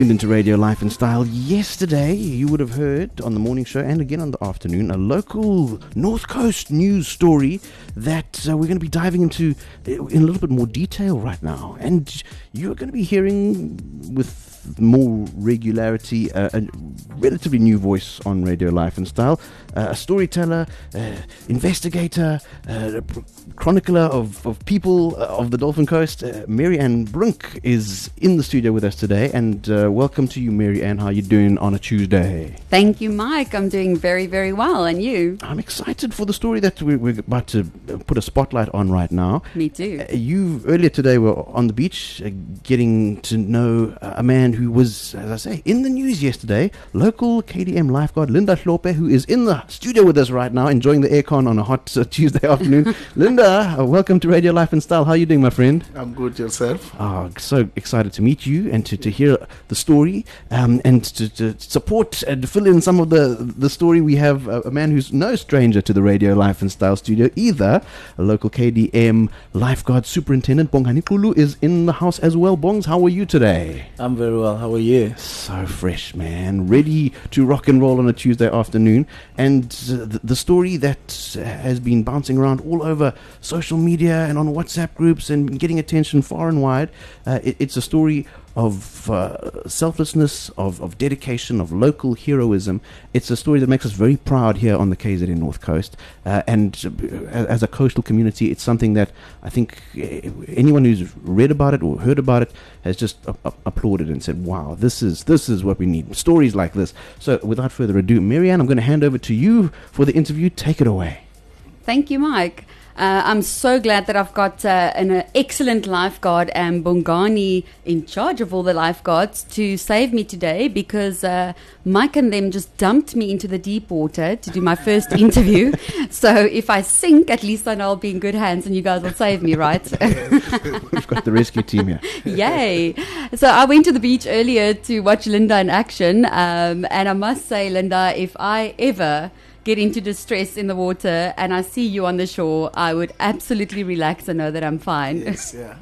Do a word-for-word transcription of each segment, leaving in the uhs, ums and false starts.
Into Radio Life and Style. Yesterday, you would have heard on the morning show and again on the afternoon a local North Coast news story that uh, we're going to be diving into in a little bit more detail right now. And you're going to be hearing with more regularity uh, a relatively new voice on Radio Life and Style, uh, a storyteller, uh, investigator, uh, chronicler of, of people uh, of the Dolphin Coast. uh, Mary Ann Brink is in the studio with us today, and uh, welcome to you, Mary Ann. How are you doing on a Tuesday? Thank you, Mike. I'm doing very, very well. And you? I'm excited for the story that we're, we're about to put a spotlight on right now. Me too. Uh, you earlier today were on the beach uh, getting to know uh, a man who was, as I say, in the news yesterday. Local K D M lifeguard Linda Hlophe, who is in the studio with us right now, enjoying the aircon on a hot uh, Tuesday afternoon. Linda, uh, welcome to Radio Life and Style. How are you doing, my friend? I'm good. Yourself? Oh, so excited to meet you and to, to hear the story um, and to, to support and fill in some of the the story. We have a, a man who's no stranger to the Radio Life and Style studio either. A local K D M lifeguard superintendent, Bongani Kulu, is in the house as well. Bongs, how are you today? I'm very well. How are you? So fresh, man. Ready to rock and roll on a Tuesday afternoon. And uh, the, the story that uh, has been bouncing around all over social media and on WhatsApp groups and getting attention far and wide. Uh, it, it's a story of uh, selflessness, of, of dedication, of local heroism. It's a story that makes us very proud here on the K Z N North Coast. Uh, and uh, as a coastal community, it's something that I think anyone who's read about it or heard about it has just uh, uh, applauded and said, wow, this is this is what we need. Stories like this. So without further ado, Mary Ann, I'm going to hand over to you for the interview. Take it away. Thank you, Mike. Uh, I'm so glad that I've got uh, an uh, excellent lifeguard and Bongani in charge of all the lifeguards to save me today, because uh, Mike and them just dumped me into the deep water to do my first interview. So if I sink, at least I know I'll be in good hands and you guys will save me, right? We've got the rescue team here. Yay. So I went to the beach earlier to watch Linda in action. Um, and I must say, Linda, if I ever get into distress in the water and I see you on the shore, I would absolutely relax and know that I'm fine. Yes, yeah.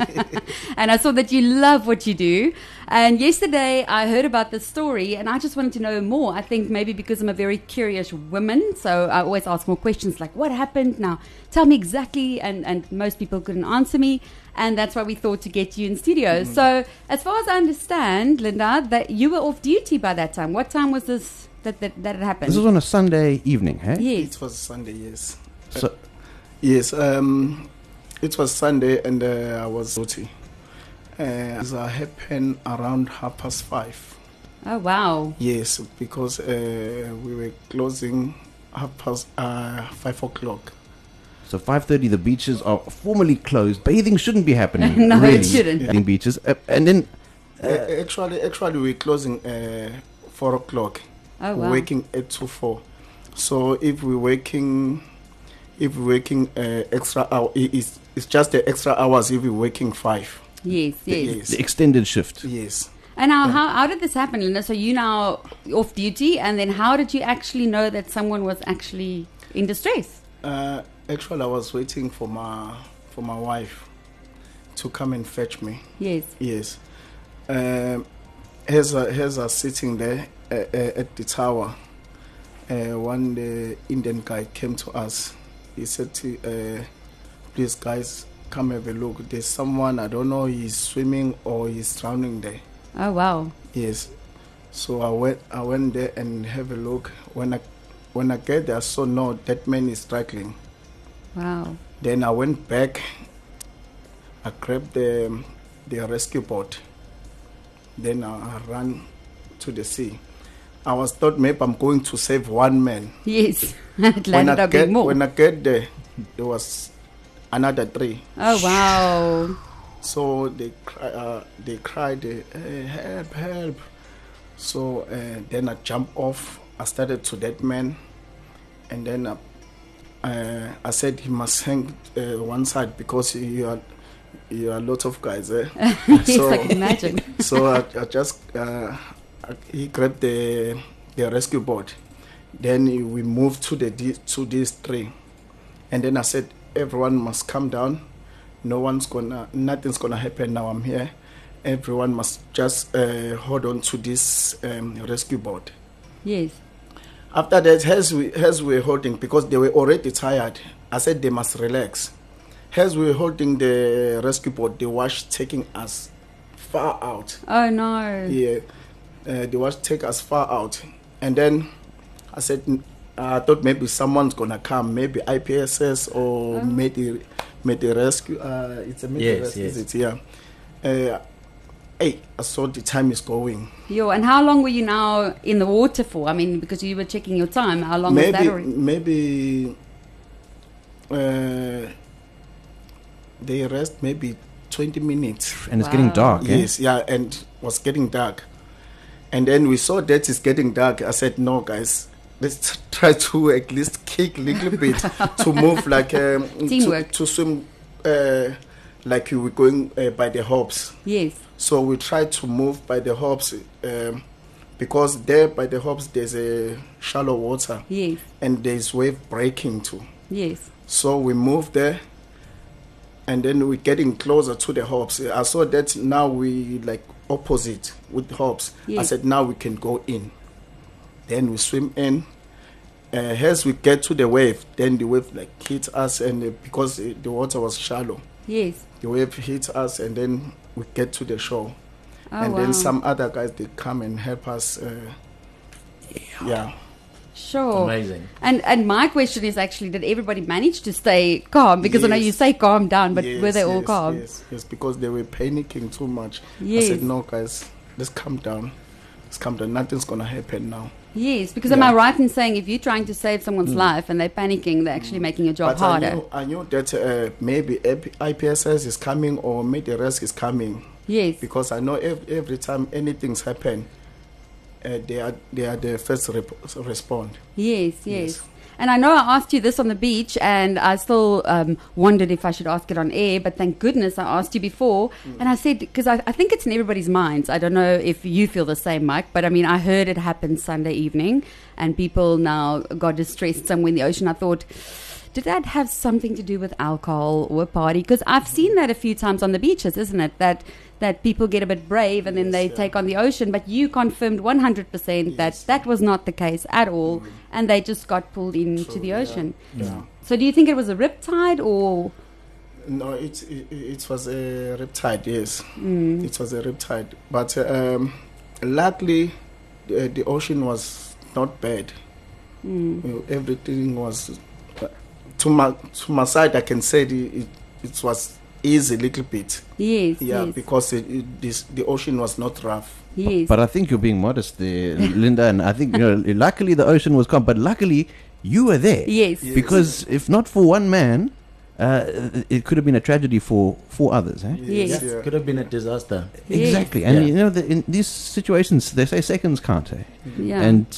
And I saw that you love what you do. And yesterday I heard about the story and I just wanted to know more. I think maybe because I'm a very curious woman, so I always ask more questions like, what happened? Now, tell me exactly. And, and most people couldn't answer me. And that's why we thought to get you in studio. Mm. So as far as I understand, Linda, that you were off duty by that time. What time was this? That, that that it happened. This was on a Sunday evening, hey? Yes. It was Sunday, yes. So, uh, yes, um, it was Sunday and uh, I was duty. Uh, it happened around half past five. Oh, wow. Yes, because uh, we were closing half past uh, five o'clock. So five thirty, the beaches are formally closed. Bathing shouldn't be happening. No, really. it shouldn't. Bathing beaches. Uh, and then... Uh, uh, actually, actually, we're closing uh, four o'clock. Oh, wow. Working eight to four. So if we're working, if we're working uh, extra hour, it's it's just the extra hours. If we're working five. Yes, yes. yes. The extended shift. Yes. And now, Yeah. how how did this happen, Linda? So you now off duty, and then how did you actually know that someone was actually in distress? Uh, actually, I was waiting for my for my wife to come and fetch me. Yes. Yes. Um, here's a here's a sitting there. Uh, uh, at the tower, uh, one the Indian guy came to us. He said, to, uh, please guys, come have a look. There's someone, I don't know, he's swimming or he's drowning there. Oh, wow. Yes. So I went I went there and have a look. When I when I get there, I saw, no, that man is struggling. Wow. Then I went back. I grabbed the, the rescue boat. Then I, I ran to the sea. I was thought maybe I'm going to save one man. Yes. It landed up get, being more. When I get there, there was another three. Oh, wow. So they cry, uh, they cried, uh, help, help. So uh, then I jumped off. I started to that man. And then uh, uh, I said he must hang uh, one side because you are, you are a lot of guys there. Eh? Yes, so, I can imagine. So I, I just... Uh, he grabbed the the rescue boat. Then we moved to the to this tree, and then I said, everyone must come down. No one's gonna, nothing's gonna happen now. I'm here, everyone must just uh, hold on to this um, rescue board. Yes. After that, as we as we were holding, because they were already tired, I said they must relax. As we were holding the rescue board, the wash taking us far out. Oh no. Yeah, uh, the wash take us far out, and then I said uh, I thought maybe someone's gonna come, maybe I P S S or Oh. maybe maybe rescue. Uh, it's a maybe Yes, rescue, yes. is it? Yeah. Uh, hey, I saw the time is going. Yo, and how long were you now in the water for? I mean, because you were checking your time. How long was that Maybe already? maybe uh, they rest maybe twenty minutes. And it's Wow. getting dark. eh? Yes, yeah, and it was getting dark. And then we saw that it's getting dark. I said, no, guys, let's try to at least kick a little bit to move like um, to, Teamwork. to swim uh, like you were going uh, by the hops. Yes. So we tried to move by the hops um, because there by the hops there's a shallow water Yes. and there's wave breaking too. Yes. So we moved there, and then we're getting closer to the hops. I saw that now we like opposite with hops. I Yes. said now we can go in. Then we swim in. Uh, as we get to the wave, then the wave like hit us, and uh, because uh, the water was shallow, Yes. the wave hit us, and then we get to the shore. Oh, and wow. then some other guys they come and help us. Uh, yeah. Sure. Amazing. And and my question is actually, did everybody manage to stay calm? Because I know Yes. you say calm down, but were Yes, they all yes, calm? Yes, yes, because they were panicking too much. Yes. I said, no, guys, let's calm down. Let's calm down. Nothing's going to happen now. Yes, because am Yeah. I right in saying if you're trying to save someone's Mm. life and they're panicking, they're actually making your job but I harder? knew, I knew that uh, maybe I P S S is coming or maybe the rest is coming. Yes. Because I know every, every time anything's happen, uh, they are they are the first rep- respond. Yes, yes. Yes. And I know I asked you this on the beach, and I still um, wondered if I should ask it on air, but thank goodness I asked you before. Mm. And I said, because I, I think it's in everybody's minds. I don't know if you feel the same, Mike, but I mean, I heard it happen Sunday evening, and people now got distressed somewhere in the ocean. I thought, did that have something to do with alcohol or a party? Because I've seen that a few times on the beaches, isn't it? That that people get a bit brave and then Yes, they yeah. take on the ocean. But you confirmed one hundred percent Yes. that that was not the case at all, and they just got pulled into True, the yeah, ocean. Yeah. So do you think it was a riptide or? No, it, it it was a riptide. Yes, Mm. it was a riptide. But um, luckily, the, the ocean was not bad. Mm. You know, everything was uh, to my to my side. I can say the, it it was easy a little bit. Yes, Yeah, yes, because it, it, this the ocean was not rough. yes. But I think you're being modest there, Linda. And I think, you know, luckily the ocean was calm, but luckily you were there. yes. Yes. Because if not for one man, uh, it could have been a tragedy for four others. Eh? Yes. yeah. Could have been a disaster. Yes. Exactly. And, Yeah. you know, the, in these situations, they say seconds count. Eh? Yeah. And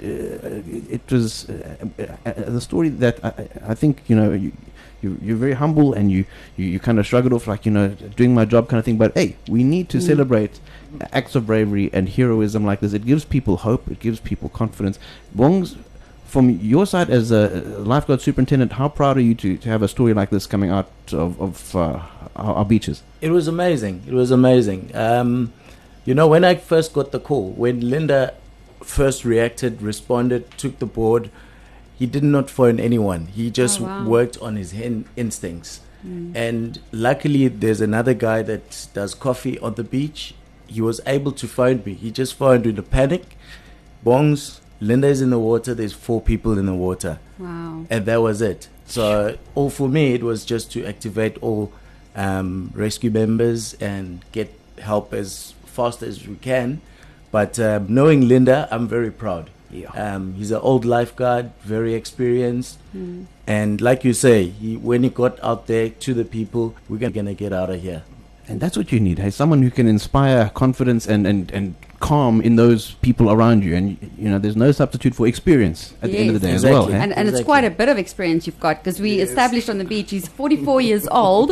uh, it was uh, uh, uh, the story that I, I- I think, you know, you, you, you're very humble and you, you, you kind of shrugged off like, you know, doing my job kind of thing. But hey, we need to Mm. celebrate acts of bravery and heroism like this. It gives people hope. It gives people confidence. Bongs, from your side as a lifeguard superintendent, how proud are you to, to have a story like this coming out of, of uh, our, our beaches? It was amazing. It was amazing. Um, you know, when I first got the call, when Linda first reacted, responded, took the board, he did not phone anyone. He just Oh, wow. worked on his hen- instincts. Mm. And luckily, there's another guy that does coffee on the beach. He was able to phone me. He just phoned in a panic. Bongs, Linda is in the water. There's four people in the water. Wow. And that was it. So all for me, it was just to activate all um, rescue members and get help as fast as we can. But um, knowing Linda, I'm very proud. Yeah. Um, he's an old lifeguard, very experienced. Mm. And like you say, he, when he got out there to the people, we're going to get out of here. And that's what you need, hey? Someone who can inspire confidence and, and, and calm in those people around you. And, you know, there's no substitute for experience at the end of the day Yes. as well. Exactly. eh? And, and it's Exactly. quite a bit of experience you've got, because we Yes. established on the beach he's forty-four years old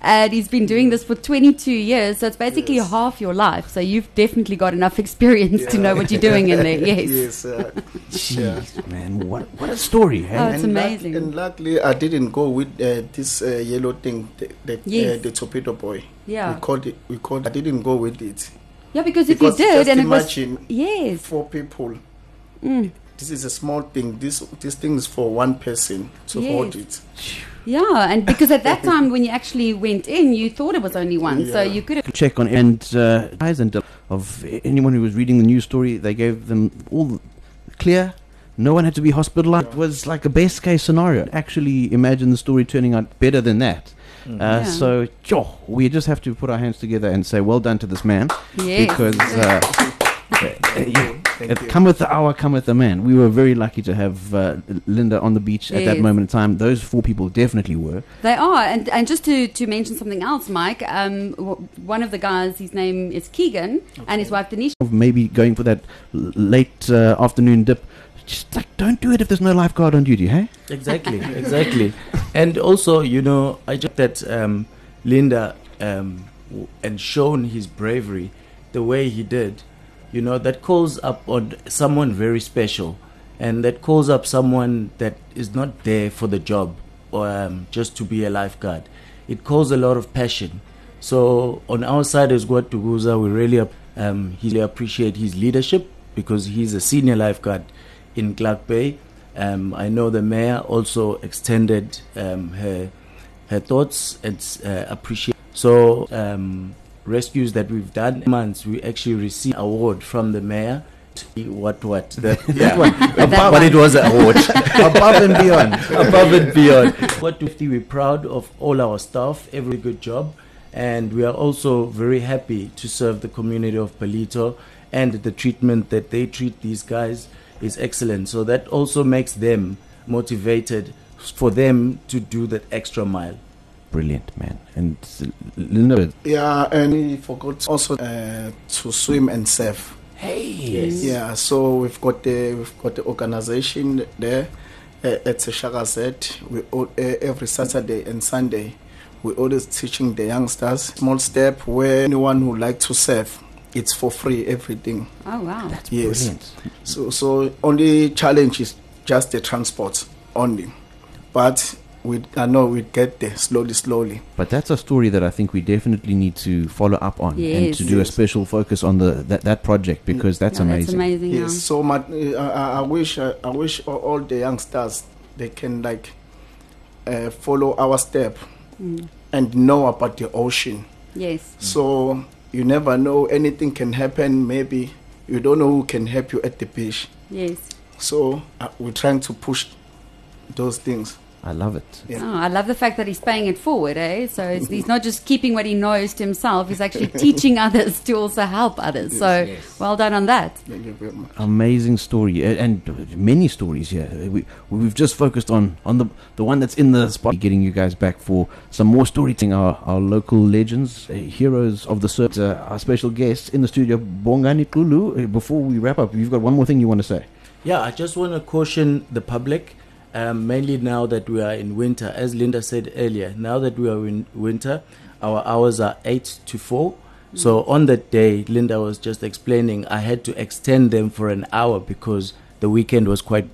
and he's been doing this for twenty-two years. So it's basically Yes. half your life. So you've definitely got enough experience to Yeah. know what you're doing in there. Yes. Yes. Uh, yeah. Jeez, man, what what a story, hey? Oh, it's and luck- amazing. and luckily, I didn't go with uh, this uh, yellow thing, the the, Yes. uh, the torpedo boy. Yeah. We called it. We called. I didn't go with it. Yeah, because if Because you did, just and it was imagine yes, four people. mm, This is a small thing. This this thing is for one person to Yes. hold it. yeah, and because at that time when you actually went in, you thought it was only one, so Yeah. you could have. Check on and uh, eyes and of anyone who was reading the news story. They gave them all clear. No one had to be hospitalized. It was like a best case scenario. Actually, imagine the story turning out better than that. Mm. Uh, Yeah. So, yo, we just have to put our hands together and say, well done to this man. Yes. Because uh, Thank you. Thank it you. cometh the hour, cometh the man. We were very lucky to have uh, Linda on the beach at that Yes. moment in time. Those four people definitely were. They are, and and just to, to mention something else, Mike. Um, w- one of the guys, his name is Keegan, and his wife Denisha. Of maybe going for that l- late uh, afternoon dip. Just like, don't do it if there's no lifeguard on duty, hey? Exactly, exactly. And also, you know, I just that um, Linda um, w- and shown his bravery the way he did, you know, that calls up on someone very special, and that calls up someone that is not there for the job or um, just to be a lifeguard. It calls a lot of passion. So on our side as Guatuguza, we really ap- um, he really appreciate his leadership because he's a senior lifeguard in Clark Bay. Um, I know the mayor also extended um, her her thoughts and uh, appreciate. So um, rescues that we've done months, we actually received award from the mayor. What what the, that one? Above, but it was an award above and beyond, above and beyond. What fifty, we're proud of all our staff, every good job, and we are also very happy to serve the community of Palito, and the treatment that they treat these guys is excellent. So that also makes them motivated for them to do that extra mile. Brilliant, man. And uh, Linda, Yeah, and we forgot also uh, to swim and surf. hey, Yes. Yeah, so we've got the we've got the organization there uh, at Shaka Z. We all, uh, every Saturday and Sunday we always teaching the youngsters small step where anyone who like to surf, it's for free everything. Oh wow! that's Yes. brilliant. So so only challenge is just the transport only, but we I know we get there slowly slowly. But that's a story that I think we definitely need to follow up on and Yes. to do a Yes. special focus on the that, that project because that's Yeah, amazing. That's amazing. Yes, Yeah. so much. Uh, I, I wish uh, I wish all, all the youngsters they can like uh, follow our step Mm. and know about the ocean. Yes. So you never know, anything can happen. Maybe you don't know who can help you at the beach. Yes. So uh, we're trying to push those things. I love it. Yeah. Oh, I love the fact that he's paying it forward, eh? So it's, he's not just keeping what he knows to himself; he's actually teaching others to also help others. So Yes. well done on that. Thank you very much. Amazing story uh, and many stories here. We we've just focused on on the the one that's in the spot. Getting you guys back for some more storytelling. Our our local legends, uh, heroes of the surf. Uh, our special guests in the studio, Bongani Kulu. Uh, before we wrap up, you've got one more thing you want to say. Yeah, I just want to caution the public, um, mainly now that we are in winter. As Linda said earlier, now that we are in winter, our hours are eight to four. So on that day, Linda was just explaining, I had to extend them for an hour because the weekend was quite